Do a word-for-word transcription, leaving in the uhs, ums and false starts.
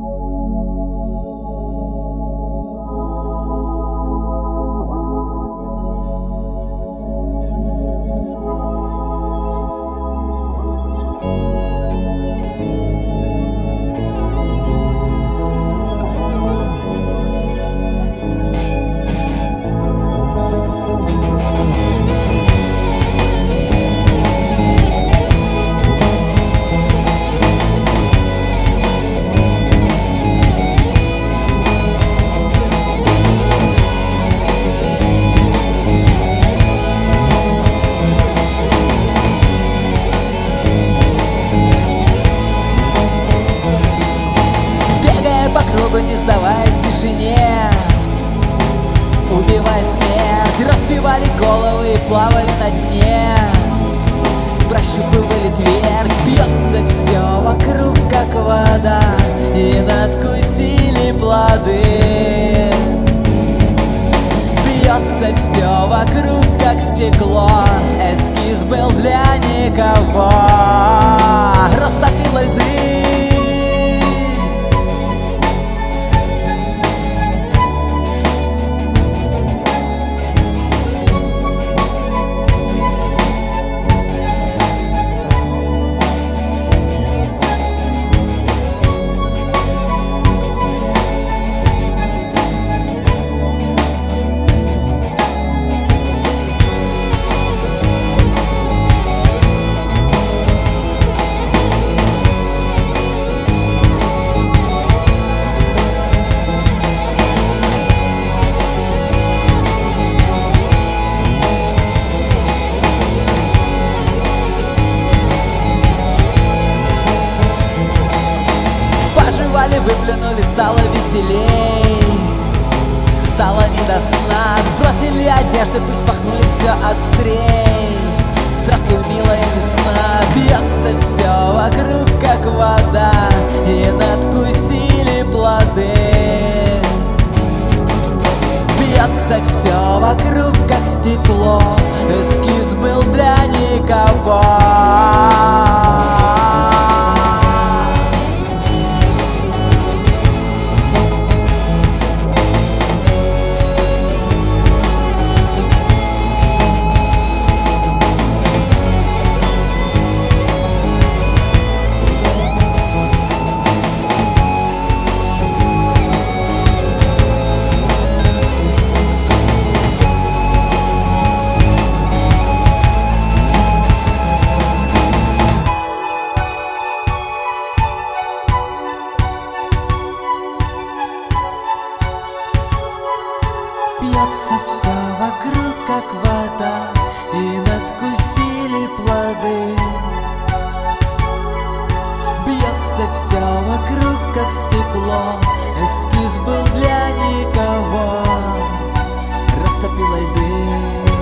Не сдаваясь тишине, убивая смерть, разбивали головы и плавали на дне, прощупывали твердь. Бьется все вокруг, как вода, и надкусили плоды. Бьется все вокруг, как стекло, эскиз был для никого, растопило льды. Выплюнули, стало веселей, стало не до сна. Сбросили одежды, пыль смахнули все острей. Здравствуй, милая весна. Бьется все вокруг, как вода, и надкусили плоды. Бьется все вокруг, как стекло, эскиз был для никого. Бьется все вокруг, как вода, и надкусили плоды. Бьется все вокруг, как стекло, эскиз был для никого, растопило льды.